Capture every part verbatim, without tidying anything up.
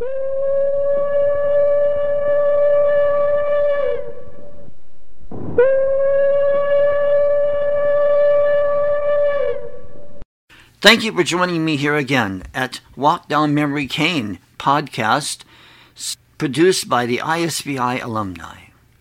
Thank you for joining me here again at Walk Down Memory Lane podcast, produced by the I S B I alumni.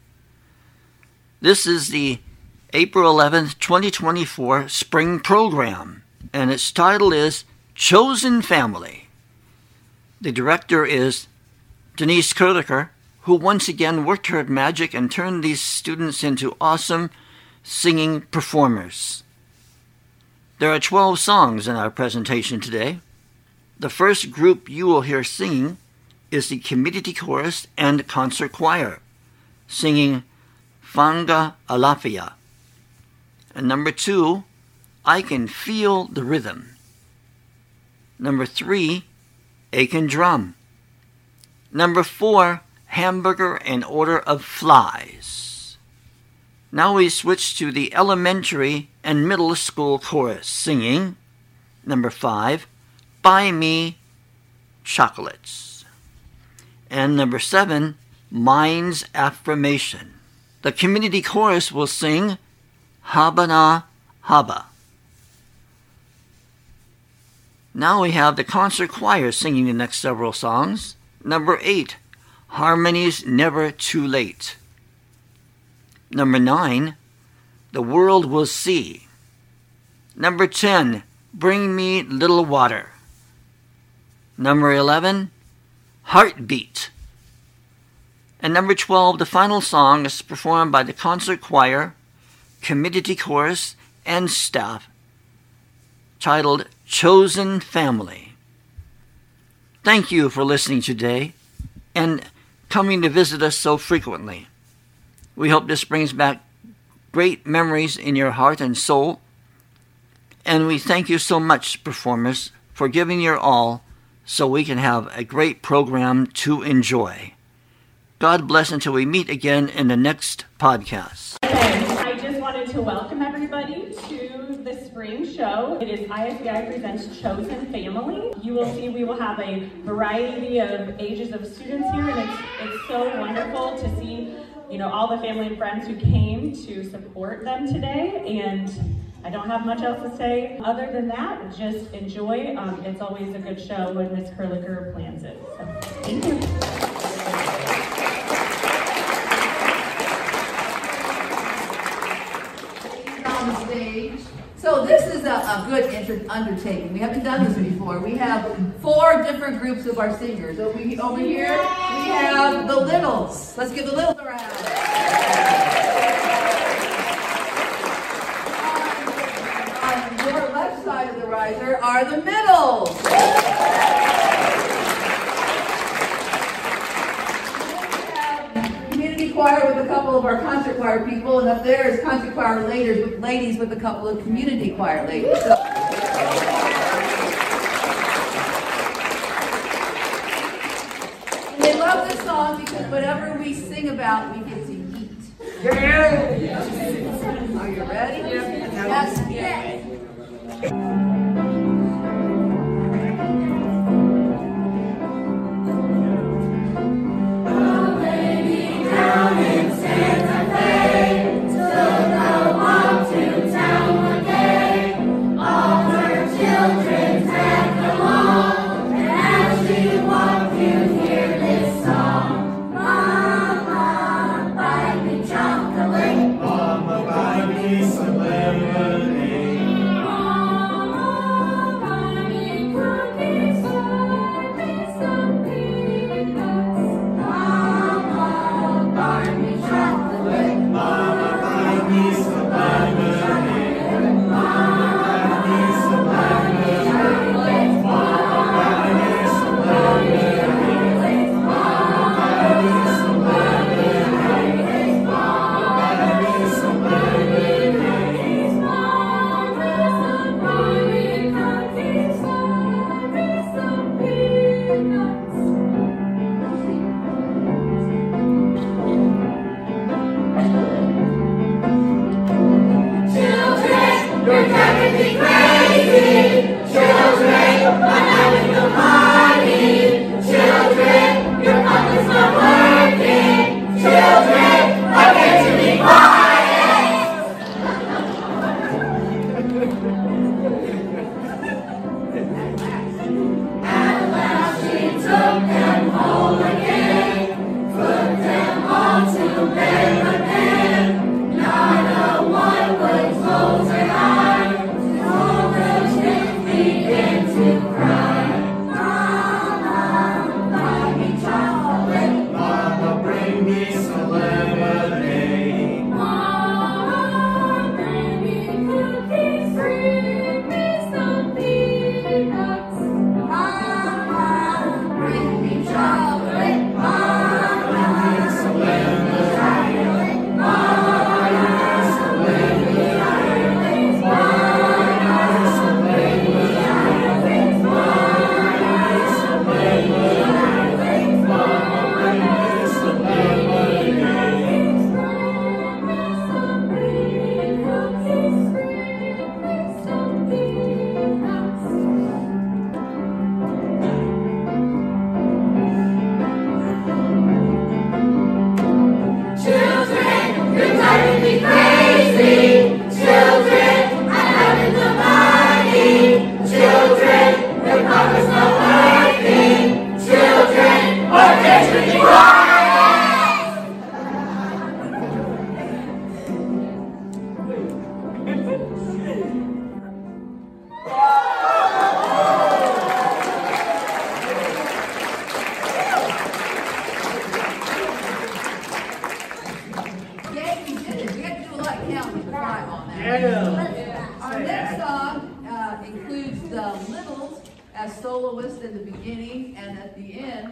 This is the April eleventh, twenty twenty-four spring program, and its title is Chosen Family. The director is Denise Kurliker, who once again worked her magic and turned these students into awesome singing performers. There are twelve songs in our presentation today. The first group you will hear singing is the community chorus and concert choir, singing Fanga Alafia. And number two, I Can Feel the Rhythm. Number three, Aiken Drum. Number four, Hamburger and Order of Flies. Now we switch to the elementary and middle school chorus, singing number five, Buy Me Chocolates. And number seven, Mind's Affirmation. The community chorus will sing Habana Haba. Now we have the concert choir singing the next several songs. Number eight, Harmony's Never Too Late. Number nine, The World Will See. Number ten, Bring Me Little Water. Number eleven, Heartbeat. And number twelve, the final song, is performed by the concert choir, community chorus, and staff, titled Chosen Family. Thank you for listening today and coming to visit us so frequently. We hope this brings back great memories in your heart and soul. And we thank you so much, performers, for giving your all so we can have a great program to enjoy. God bless until we meet again in the next podcast. I just wanted to welcome everybody to the spring show. It is I S B I Presents Chosen Family. You will see we will have a variety of ages of students here, and it's, it's so wonderful to see, you know, all the family and friends who came to support them today. And I don't have much else to say other than that. Just enjoy. Um, it's always a good show when Miz Kurliker plans it. So, thank you. On the stage. So this is a, a good inter- undertaking. We haven't done this before. We have four different groups of our singers. Over, over here, we have the Littles. Let's give the Littles a round. On, on your left side of the riser are the Middles. Choir with a couple of our concert choir people, and up there is concert choir ladies with, ladies with a couple of community choir ladies. So, and they love this song because whatever we sing about, we get to eat. Yeah. Are you ready? Yes. Yes. Mama, buy me some lemonade.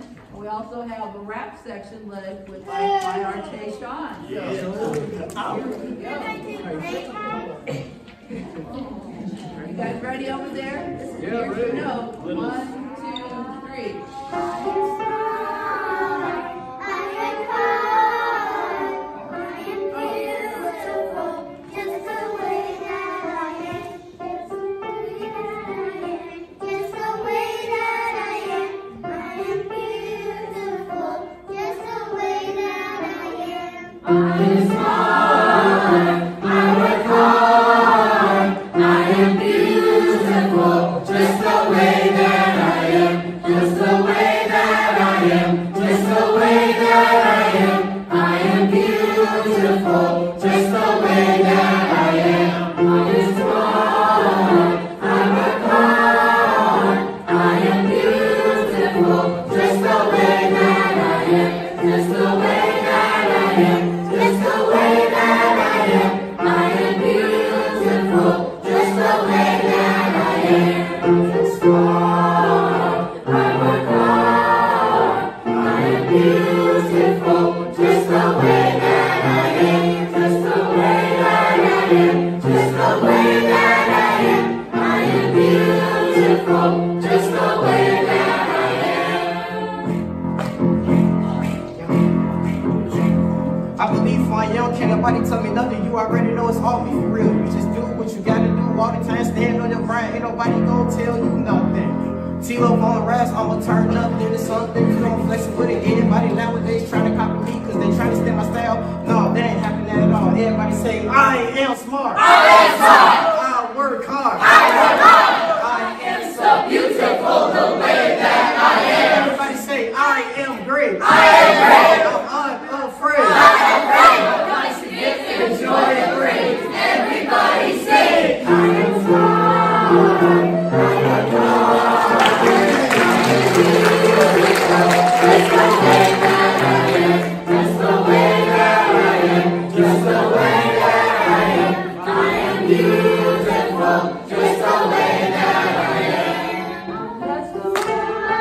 We also have a rap section led with by, by our Tayshawn. So, here we go. Are you guys ready over there? This is Yeah, here's ready. your note. One, two, three. I believe for young, can't nobody tell me nothing. You already know it's all me for real. You just do what you gotta do all the time. Stand on your grind, ain't nobody gonna tell you nothing. T-Lo on the raps, I'ma turn up. Then it's something you don't flex with it. Anybody nowadays trying to copy me cause they trying to steal my style. No, that ain't happening at all. Everybody say, I am smart. I am smart. I work hard. I work hard. I am so beautiful the way that I am. Everybody say, I am great. I am great. I'm unafraid. I am great. Nice to get the joy and praise. Everybody say, I am smart. I work hard. Just the way that I am. Just the way that I am. Just the way that I am. I am beautiful. Just the way that I am. That's the way.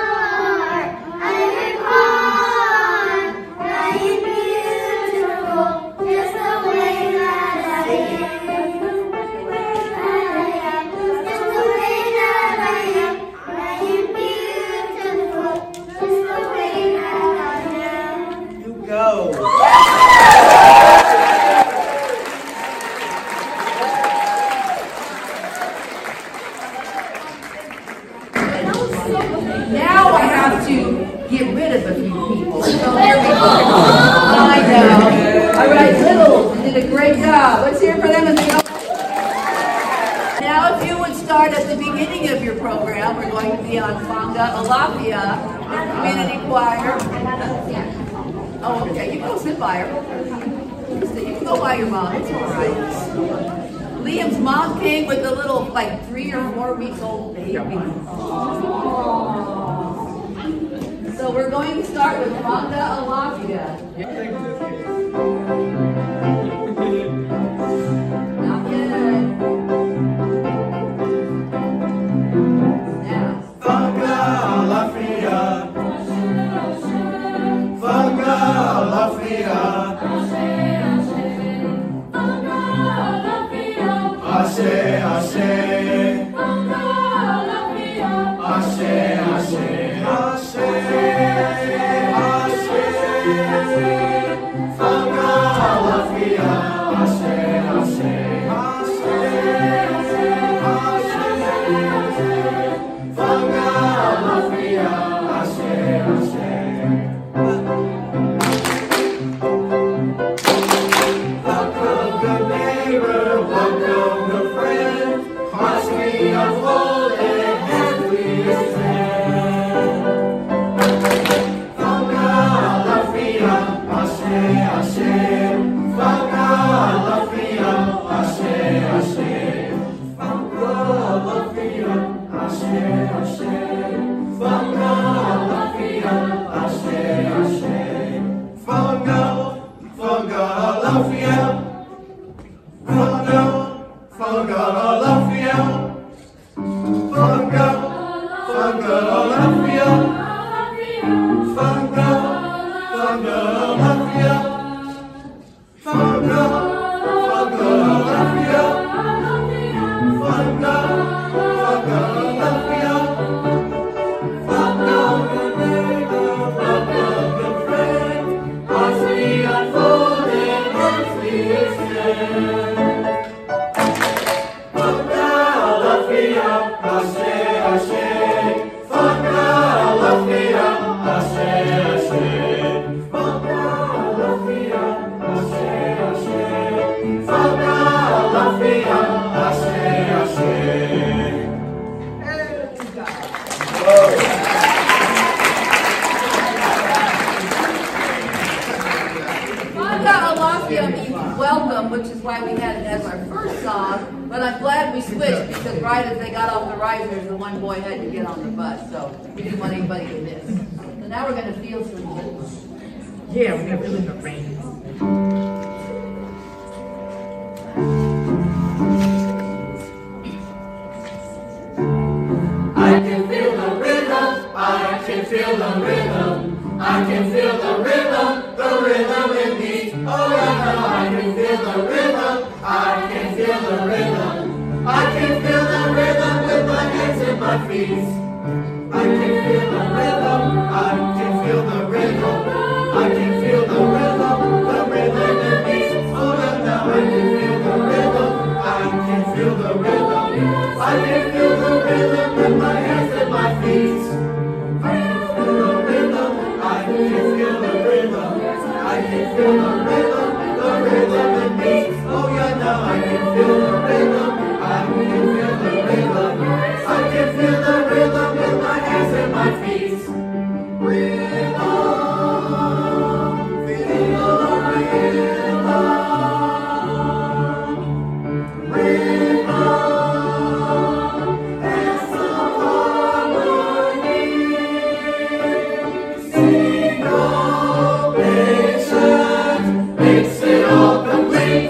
You go. Now I have to get rid of a few people. So here we go. I know. All right, Littles, you did a great job. Let's hear for them as they go. Now, if you would start at the beginning of your program, we're going to be on Fanga Alafia, Community Choir. Oh, okay, you can go sit by her. You can go by your mom, it's all right. Liam's mom came with a little, like, three or four weeks old baby. So we're going to start with Fanga Alafia. Not yet. Now. Fanga Alafia. Fanga Alafia. Ashe, Ashe. Ashe, Ashe. Ashe, Ashe. Fanga Alafia. Ashe, Ashe. Ashe, Ashe. Fanga Alafia. Ashe, Ashe. Welcome, good neighbor. Welcome, good friend. Hearts we unfold and hands we extend. Fanga Alafia. Ashe, Ashe. Fanga Alafia. Ashe, Ashe. Fanga Alafia. Ashe, Ashe. Fanga Alafia. Welcome, which is why we had it as our first song, but I'm glad we switched because right as they got off the risers, the one boy had to get on the bus, so we didn't want anybody to miss. So now we're going to feel some rhythm. Yeah, we're going to feel the rain. I can feel the rhythm, I can feel the rhythm, I can feel the rhythm, the rhythm in me. Oh, yeah, I can feel the rhythm, I can feel the rhythm, I can feel the rhythm with my hands and my feet. I can feel the rhythm, I can feel the rhythm, I can feel the rhythm, the rhythm in me. Oh, yeah, I can feel the rhythm, I can feel the rhythm, I can feel the rhythm with my hands and my feet. I can feel the rhythm, I can feel the rhythm, I can feel the rhythm, the rhythm in me. Oh yeah, now I can feel the rhythm, I can feel the rhythm, I can feel the rhythm with my hands and my feet. Rhythm, feel the rhythm, rhythm, and some harmony. Sing all patience, makes it all complete.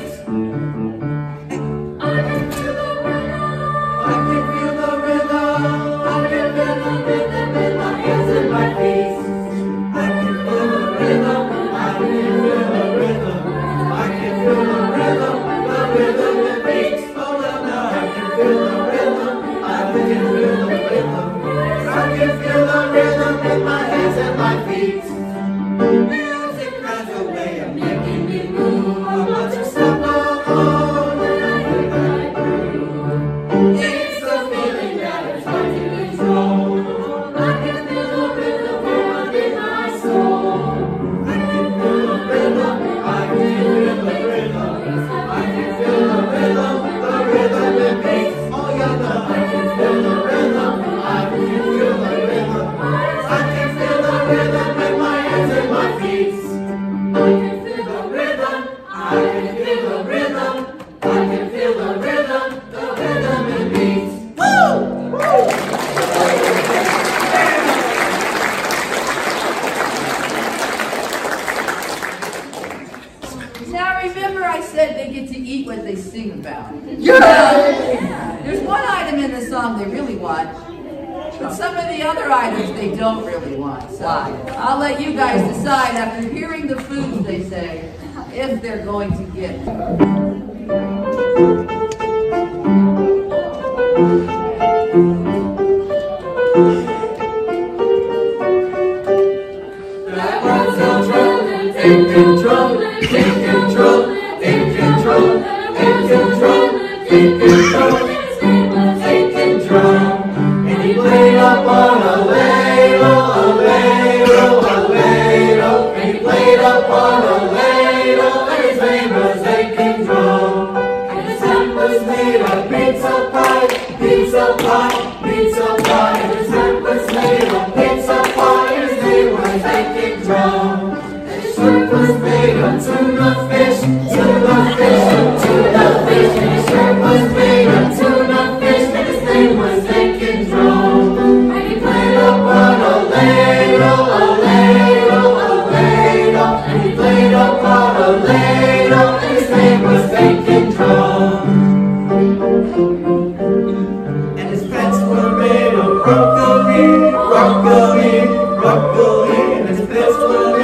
I can feel the rhythm, I can feel the rhythm, I can feel the rhythm in my hands and my feet. I can feel the rhythm, I can feel the rhythm, I can feel the rhythm, the rhythm that beats. Oh, well, now I can feel the rhythm, I can feel the rhythm, I can feel the rhythm in my hands and my feet. Music has a way of making me move. I want to stop alone when I hear that groove. It's a feeling that is hard to control. I can feel the rhythm within my soul. I can feel the rhythm, I can feel the rhythm, I can feel the rhythm, the rhythm in me. Oh yeah, now I can feel the rhythm, I can feel the rhythm, I can feel the rhythm in my hands and my feet. I can feel the rhythm, I can feel the rhythm, I can feel the rhythm, the rhythm in me. Woo! Woo! Now remember I said they get to eat what they sing about. Yeah. There's one item in the song they really want, but some of the other items they don't really want. So I'll let you guys decide after hearing the foods they say if they're going to get it. That was control, take control, take control, take control, take control, take control, take control. And he played up on a ladle, a ladle, a ladle. And he played up on a ladle, and his name was Take Control. And his hand was made of pizza pie, pizza pie, pizza pie. And his hand was made of pizza pie, and his name was Take Control. And his shirt was made of tuna fish, tuna fish, tuna fish. And his shirt was made of tuna fish, and his name was Take Control. And he played up on a ladle, a ladle, a ladle. And he played up on a ladle, and his name was Take Control. And his pets were made of broccoli, broccoli, broccoli. And his pets were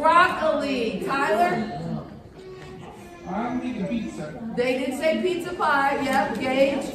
broccoli. Tyler? I'm eating pizza. They did say pizza pie. Yep, Gage.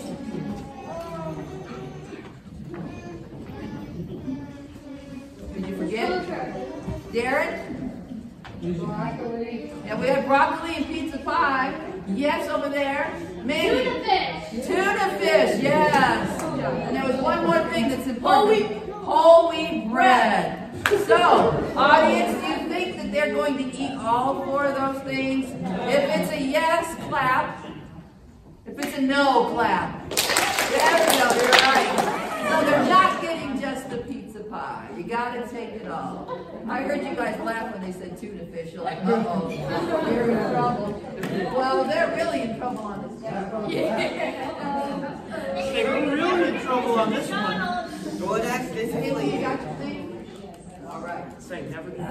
Did you forget? Darren? Broccoli. Yeah, we had broccoli and pizza pie. Yes, over there. Mandy. Tuna fish. Tuna fish, yes. And there was one more thing that's important. Whole wheat. Whole wheat bread. So, audience, do you think that they're going to eat all four of those things? If it's a yes, clap. If it's a no, clap. There we go, you're right. So they're not getting just the pizza pie. You gotta take it all. I heard you guys laugh when they said tuna fish. You're like, uh-oh, you're in trouble. Well, they're really in trouble on this one. Yeah. They're really in trouble on this one. Go and ask this Haley, you Haley. got your thing? All right. Say never go.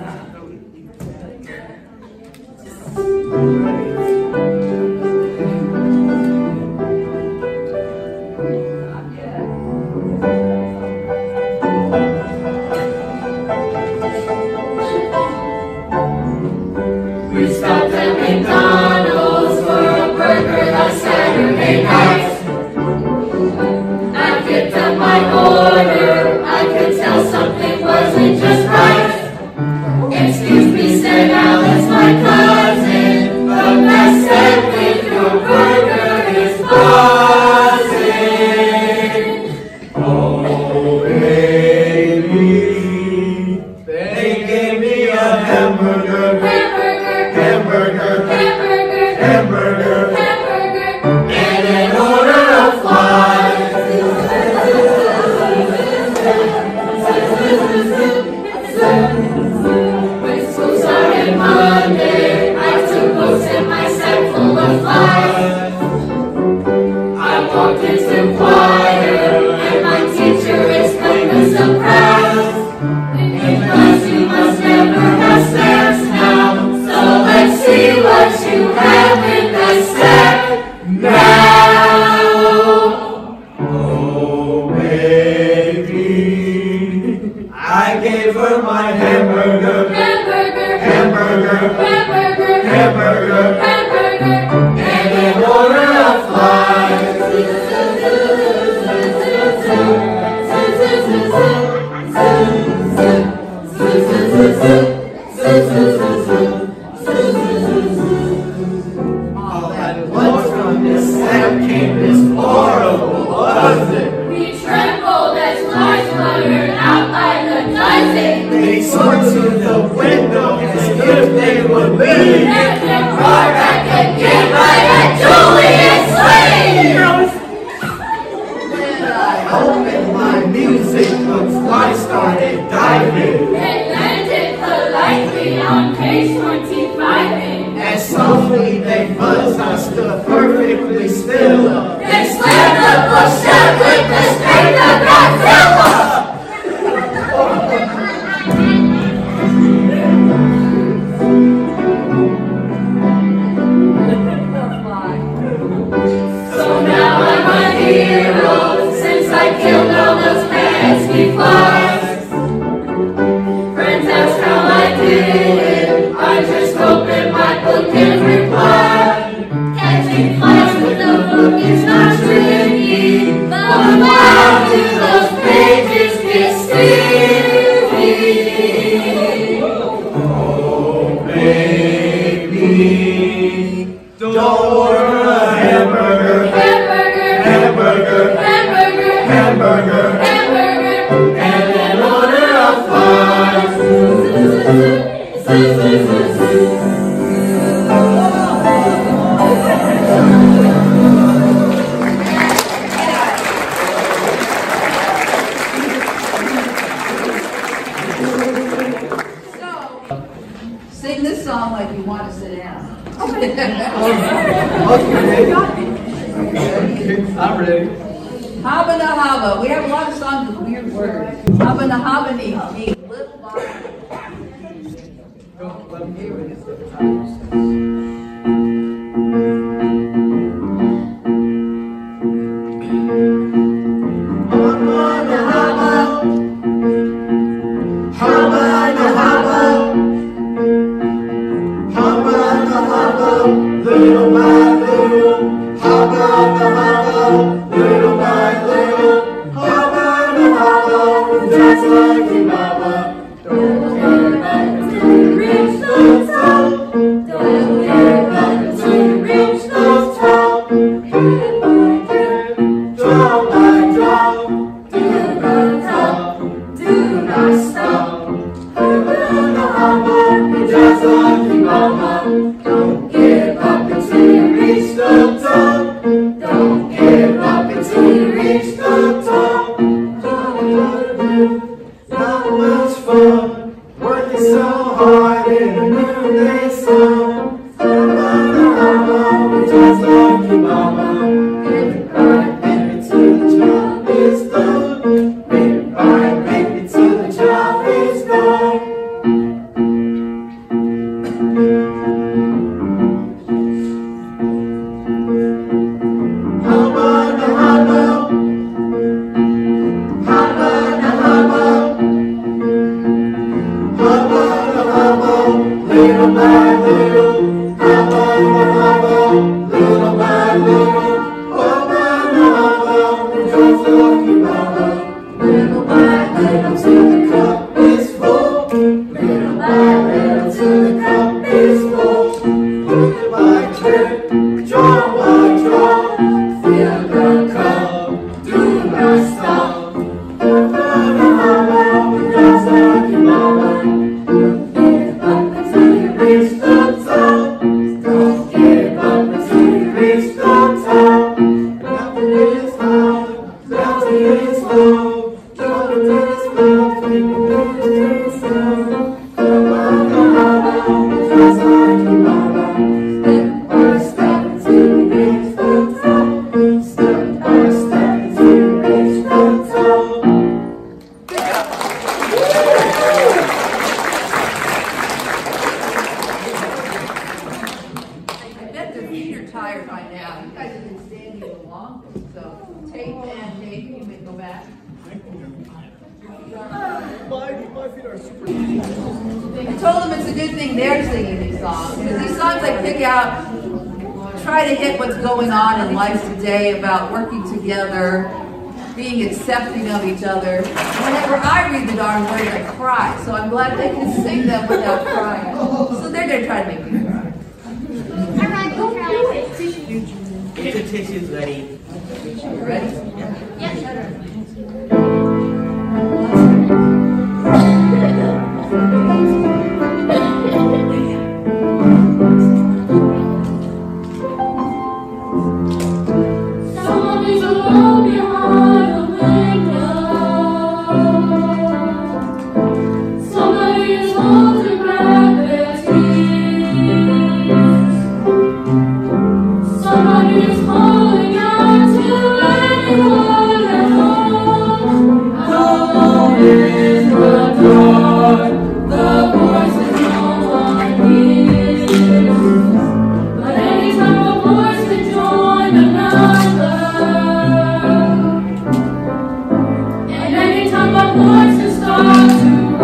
We stopped at McDonald's for a burger last Saturday night. I picked up my order. I could tell something wasn't just right. Excuse me, said Alice, my cousin. The best said with your burger is buzzing. Oh, baby, they gave me a hamburger. Hamburger, Hamburger, hamburger, hamburger, hamburger, and an order of fries. When school started Monday, I took notes in my sack full of flies. I walked into choir, and my teacher explained the surprise. In class, you must never have snacks now, so let's see what you have in that sack now. Oh, baby, I gave her my hamburger. Hamburger, Hamburger, hamburger, hamburger, hamburger, and an order of fries. All that. What's from this sack came this horrible, was it? We trembled as flies fluttered out by the dozen. They soared to the window as if they would leave. And then roared back again like a Julius slave. Then I Opened my music, the flies started diving. It landed politely on page twenty-five. And softly they buzzed, I stood perfectly still. They slammed the book shut with the strength of Godzilla. So now I'm a hero since I killed all those pesky flies. Friends ask how I did it. I just opened my book and replied. Catching flies with a book is not tricky, but why do those pages get sticky? Oh, baby, don't order a hamburger, Hamburger, hamburger, hamburger, hamburger, hamburger, and an order of fries. So, sing this song like you want to sit down. Okay, I'm ready. Haba na haba. We have a lot of songs with weird words. Haba na haba ni ni little body. Haba na haba, mama, just like your mama. Don't give up until you reach the top. Don't give up until you reach the top. Not much fun, working so hard in a noonday sun. Mama, just like your mama. Get right, baby, till the job is done. Get right, baby, till the job is done. Little by little, hubba, hubba, little by little, hubba, hubba, just like your mama. Little by little till the cup is full. Little by little till the cup is full. Drip by drip, draw by draw, fill the cup, do not stop. Hubba, hubba, just like your mama. Reach the top. Don't give up until you reach the top. Nothing is hard, nothing is low. Nothing is low, nothing is slow. Come on, come on, just like your mama. Step by step until you reach the top. Step by step until you reach the top. Tired by now. You guys have been standing the longest. So tape and tape, you may go back. My feet are super. I told them it's a good thing they're singing these songs. Because these songs I pick out try to hit what's going on in life today about working together, being accepting of each other. Whenever I read the darn words, I cry. So I'm glad they can sing them without crying. So they're going to try to make me cry. Get your tissues ready. You ready? Yes. Somebody's alone behind a window. Somebody is holding back their tears. Somebody is calling out to anyone at home. Alone in the dark, the voices no one hears. But anytime a voice can join another, and anytime a voices start to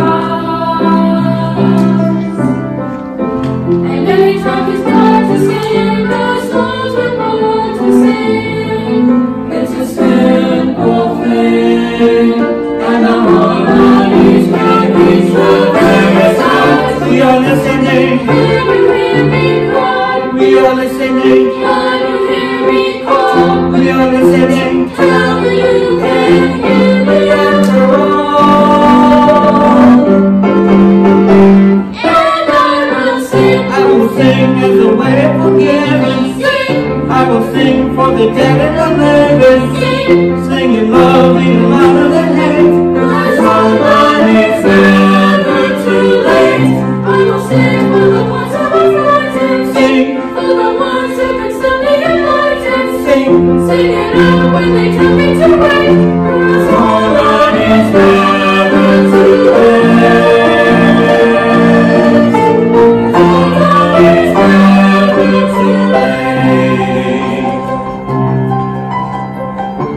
rise, and anytime we start to sing the songs we're born to sing, it's a simple thing, and the harmonies can reach the very sides. We are listening. Can you hear me cry? We are listening. Can you hear me call? We are listening. Tell me you can hear me after all. And I will sing. I will sing as a way of forgiving. Sing, I will sing for the dead and the living. sing, Singing love even louder than hate. my somebody's never too late. I will sing for the ones who are frightened. Sing, For the ones who can still be enlightened. sing. Sing it out when they tell me to wait. Cause somebody's never too late. Somebody's never too late.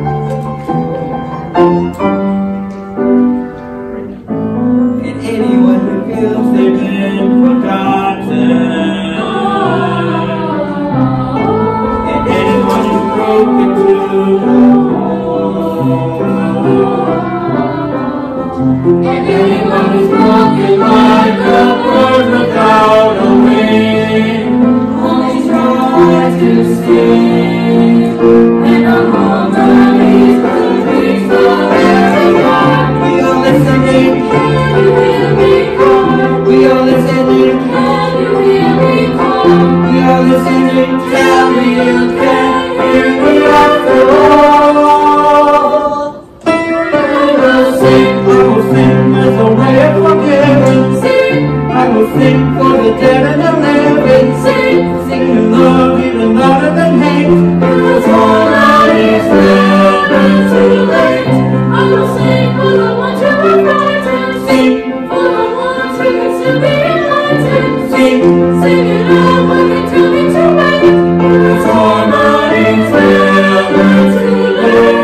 listening? Can you hear me call? We are listening. Tell me you can hear me after all. I will sing, I will sing as a way of forgiving. Sing, I will sing for the dead and the living. Sing, sing in love even louder than hate. Cause all I is never too late. I will sing for the ones who are frightened. Sing for the ones who can still be enlightened. Sing, sing it out when they tell me to wait. Cause all I is never too late.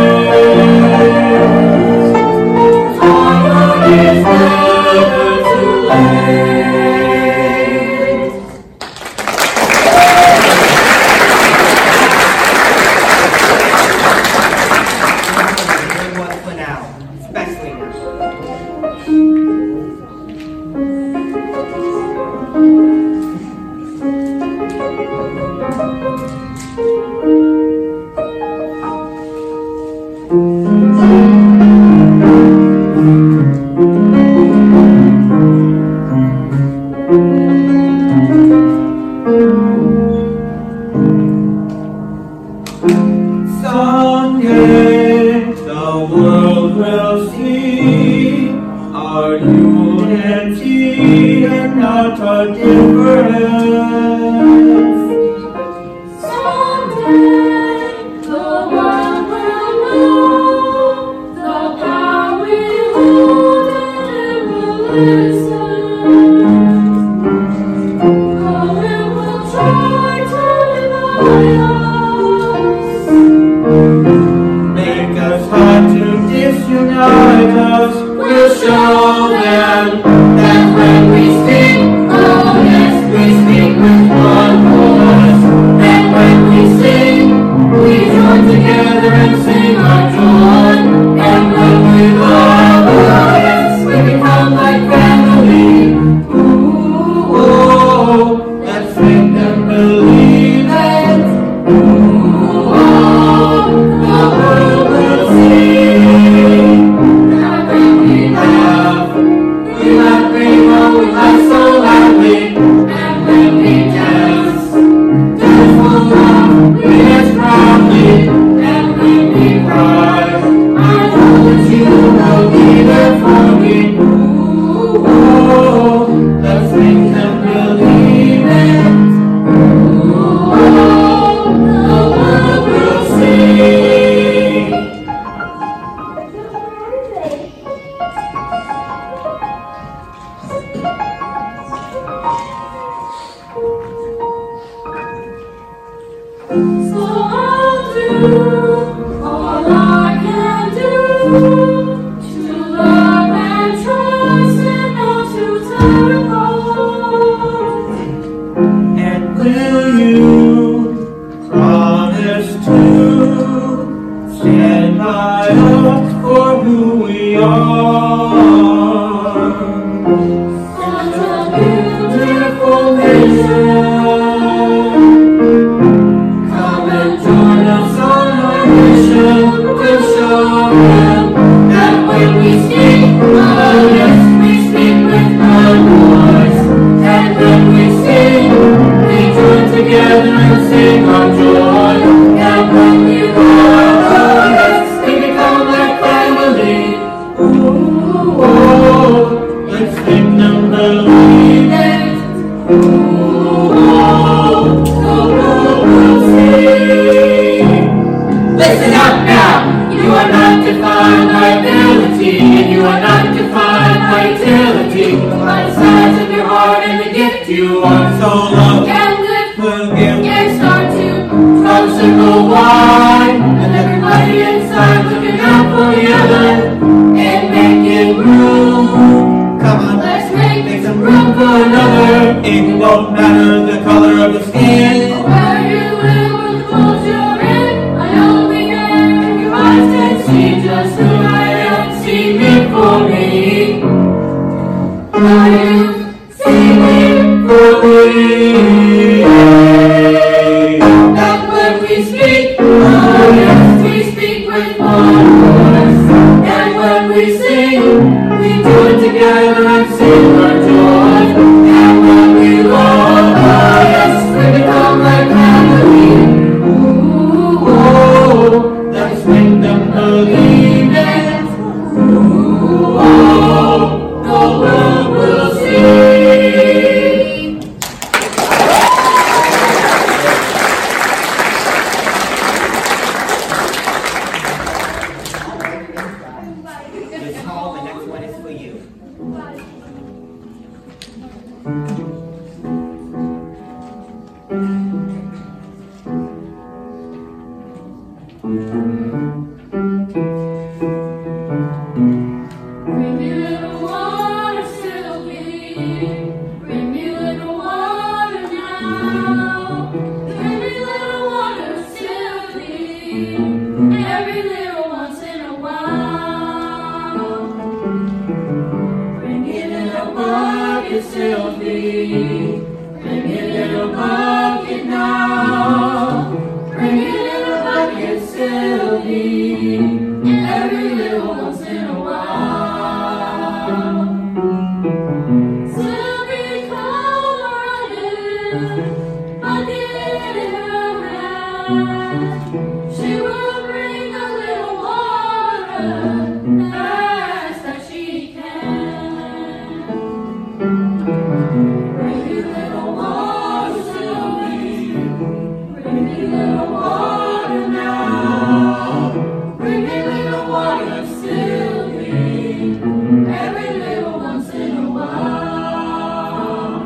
All I is never too late. One for now, especially now. Someday the world will see our unity and not our difference. Someday the world will know the power we hold and will listen. Though it will try to divide us, make us hard to disunite us. We'll show them that when we speak, oh yes, we speak with one voice. And when we sing, we join together and sing our joy. And when we love, oh yes, we become like family. Ooh, oh, let's make them believe it. Ooh, oh, the world will see that when we laugh, we laugh, we know we laugh so loudly. And when we dance, dance for love, we dance proudly. And when we cry, I know that you will be there for me. Ooh, oh, let's make them believe it. Ooh, oh, the world will see. So I'll do all I can do to love and trust and not to tear apart. And will you promise to stand by us for who we are? Such a beautiful nation. Come and join us on our mission to show them that when we speak, oh yes, we speak with one voice. And when we sing, we join together and sing our joy. And when we love, oh yes, we become like family. Ooh, oh, let's make them believe it. Ooh, oh, the world will see. Listen up now, you are not defined by ability, and you are not defined by utility. By the size of your heart and the gift you are, so love can lift, will give, can start to come circle wide, and everybody inside looking out for the other and making room. Come on, let's make, make some room for another. It won't matter the color of the skin, or where you live or the clothes you're in. I only care if your eyes can see just who I am. See me for me. Are you singing for me? That when we speak, oh yes, we speak with one voice. And when we sing, we join together and sing our joy. Sylvie. Bring your little bucket now. Bring your little bucket, Sylvie. Every little once in a while. Sylvie come running, bucket in her hand. She will bring a little water fast as she can. Bring me little water, Sylvie. Bring me little water now. Bring me little water, Sylvie. Every little once in a while.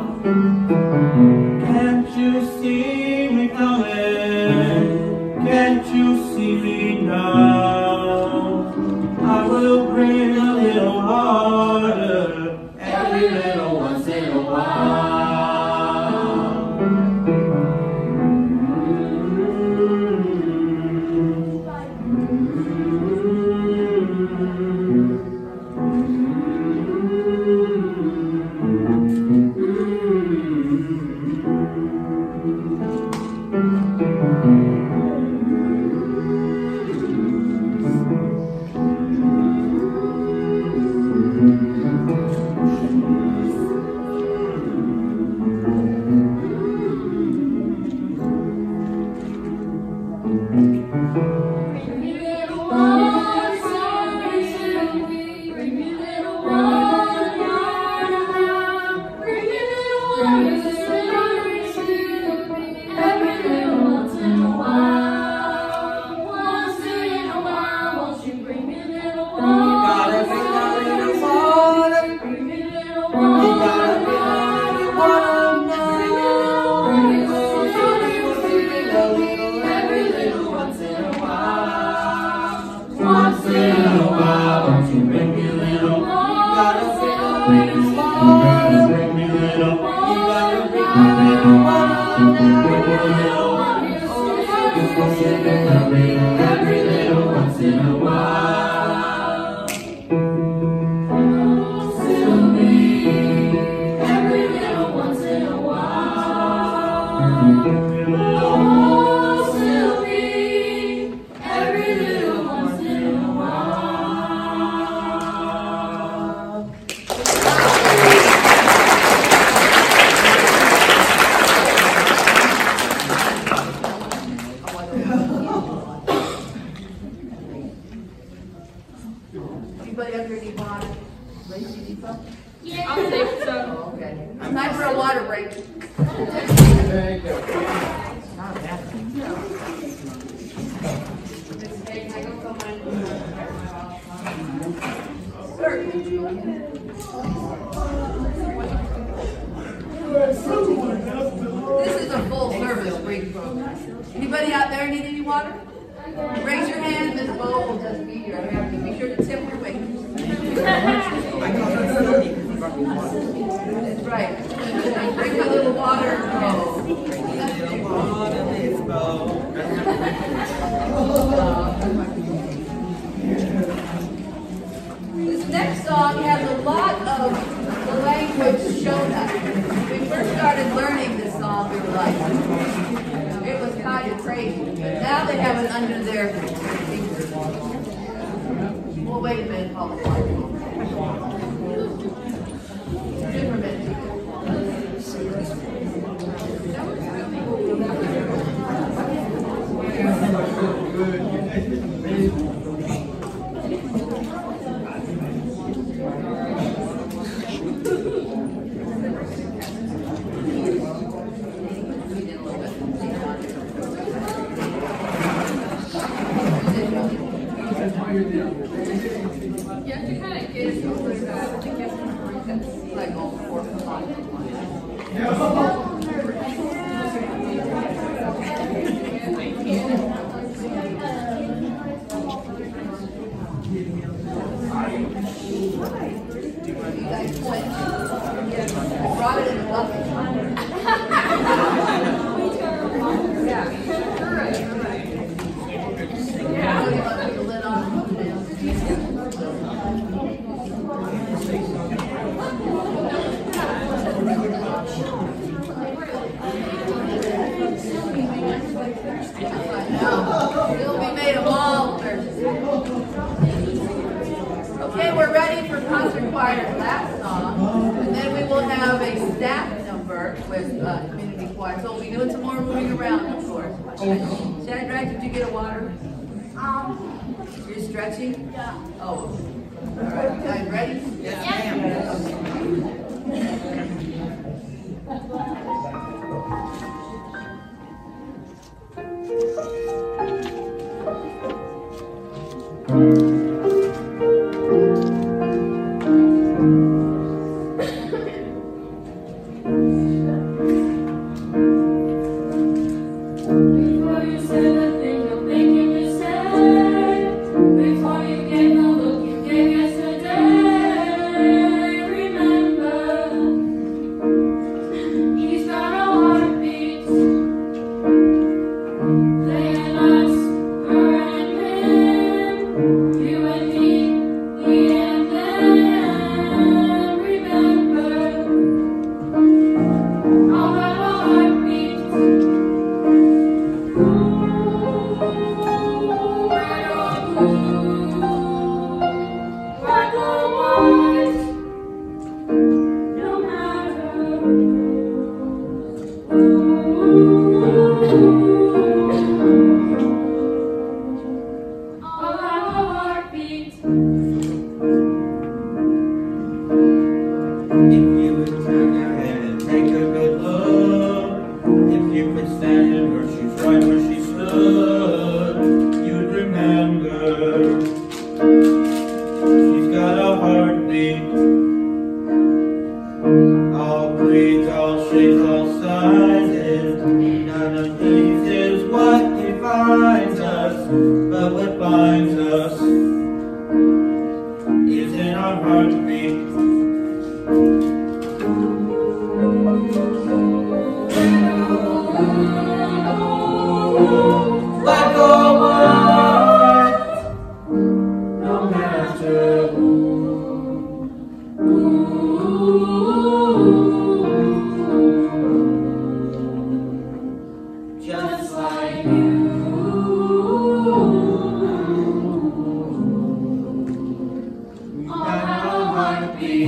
Can't you see me coming? Can't you see me now? I will bring a little water every little once in a while. Bring me little water, Sylvie. Bring me little water now. Bring me little water, Sylvie. Every little once in a while. Once in a while, won't you bring me little water? Gotta bring a little water. Bring me little You water. gotta bring a little water now. Every little once in a while. Once in a while, won't you bring me little? You gotta bring a little water. Bring me little. You gotta bring a little water now. Bring me little water. Oh, Every little once in a while. Sylvie, every little once in a while. Oh, Sylvie, every little once in a while. Anybody up here need water? Lacey, need some? I'll save some. Oh, okay. Time for a water break. Not bad. This is a full service break program. Anybody out there need any water? Raise your hand, Miz Bo will just be here. You have to be sure to tip your waiters. That's right. Drink a little water. This next song has a lot of the language shown up. When we first started learning this song, we were like, it was kind of crazy. But now they have it under their fingers. Well, wait a minute, Paul. Super minute. You have to kind of get it over that. I think it's Like all four of them. You guys went. Brought it in the bucket. Yeah. You're right. You're right. Yeah. You want to put the lid on and put it down. It'll be made of all churches. Okay, we're ready for concert choir's last song, and then we will have a staff number with uh, community choir. So we'll be doing some more moving around, of course. Shadrach, did you get a water? Um. You're stretching? Yeah. Oh. All right, you guys ready? Yes, ma'am. Before you say the thing you're making me say, before you gave the look you gave yesterday, remember, he's got a heartbeat, playing us, her and him, you and me, we and them, remember, all got a heartbeat. If you would turn your head and take a good look, if you could stand where she's right where she stood, you'd remember she's got a heartbeat. All breeds, all shapes, all sizes. None of these is what defines us, but what binds us is in our heartbeat. Let go what, no matter who. Just like you. Got a heartbeat.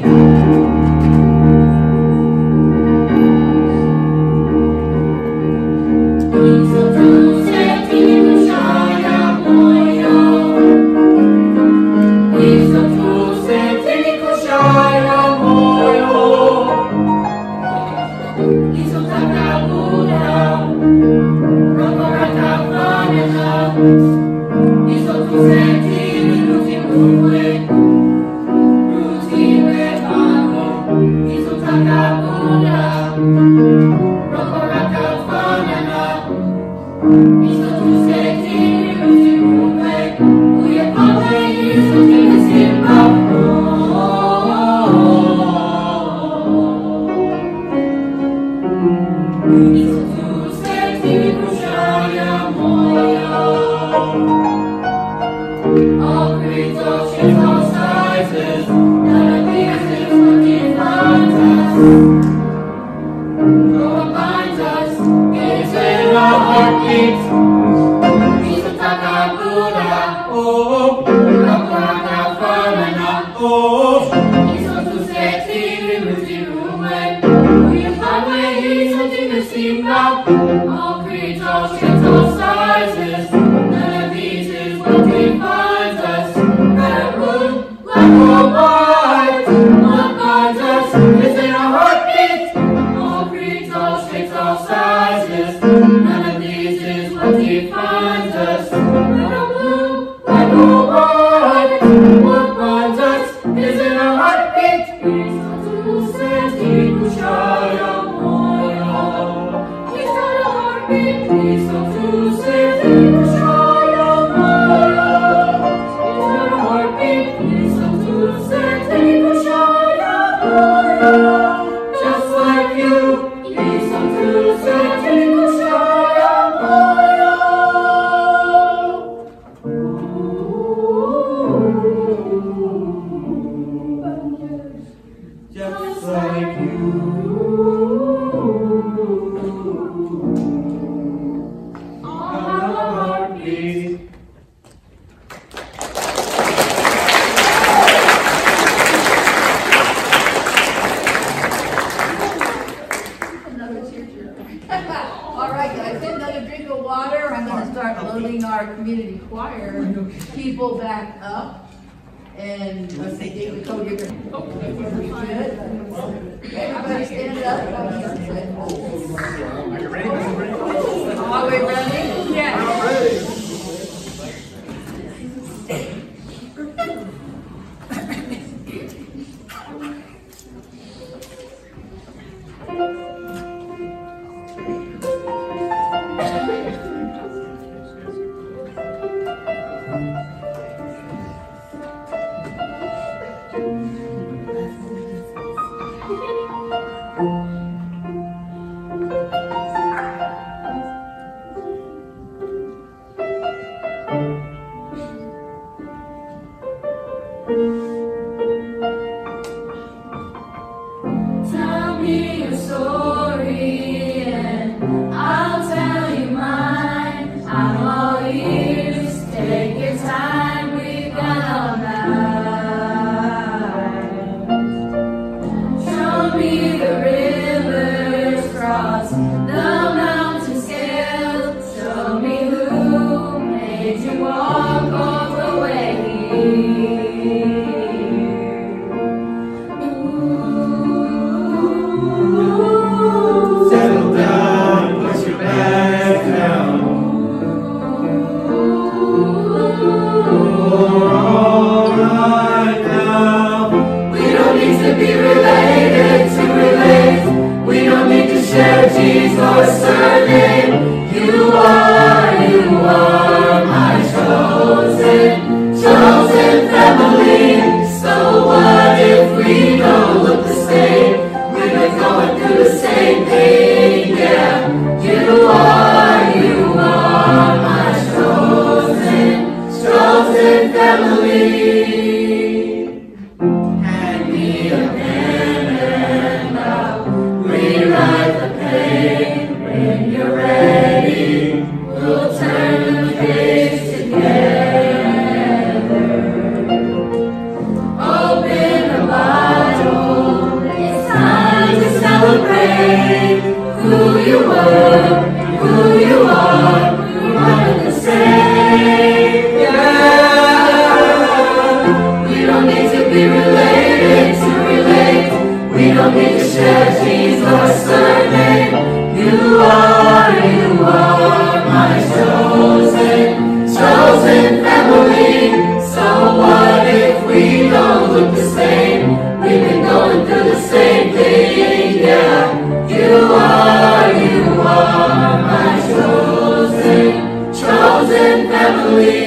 All creeds, all shapes, all sizes, none of these is what defines us. No one binds us, it's in our heartbeats. Isotaka Buddha, oh, Rakaraka Farana, oh, Isotu Seti, Rimuti Rume, Uyakame, Isotu Simba, all creeds, all shapes, all sizes, none of these is what defines us. Red room, black or white, what binds us is in our heartbeats. All creeds, all shapes, all sizes, none of these is what defines us. Red or blue, black or white, what binds us is in our heartbeats. Isatu Seti Kushaya Moya. He's got a heartbeat. Isatu Seti Kushaya Moya. He's got a heartbeat. Isatu Seti Kushaya Moya. Just like you. Isatu Seti Kushaya another teacher. All right, guys, get another drink of water. I'm going to start loading our community choir people back up. And let's see, David Cody, you're going to everybody stand up. Are you ready? Are we ready? Yeah. I'm ready. Tell me your story and I'll tell you mine. I'm all ears. Take your time, we got all night. Show me the rivers cross, the mountains scale. Show me who made you walk all the way here. Settle down, put your back down. We're all right now. We don't need to be related to relate. We don't need to share genes or surname. You are, you are my chosen, chosen family. So what if we don't look the same? We've been going through the same pain, yeah. You are, you are my chosen, chosen family. Hand me a pen and I'll rewrite the pain. When you're ready, we'll turn the page together. Open the Bible, it's time to celebrate who you were, who you are, we're one and the same, yeah. We don't need to be related to relate. We don't need to share genes or surname. You are, you are my chosen, chosen family. So what if we don't look the same? We've been going through the same thing, yeah. You are, you are my chosen, chosen family.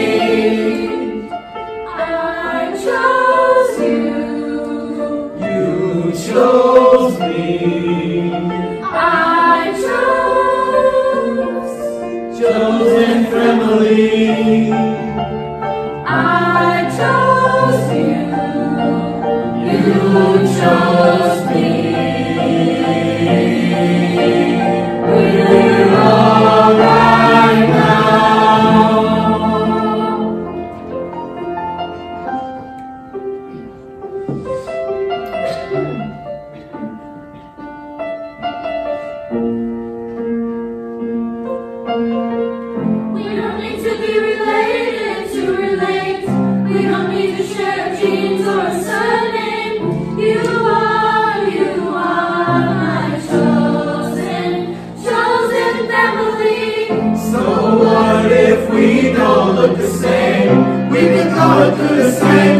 I chose you. You chose me. I chose. Chosen family. I chose you. You chose me. We're all right now. We don't need to be related to relate. We don't need to share genes or a surname. You are, you are my chosen, chosen family. So what if we don't look the same? We've been going through the same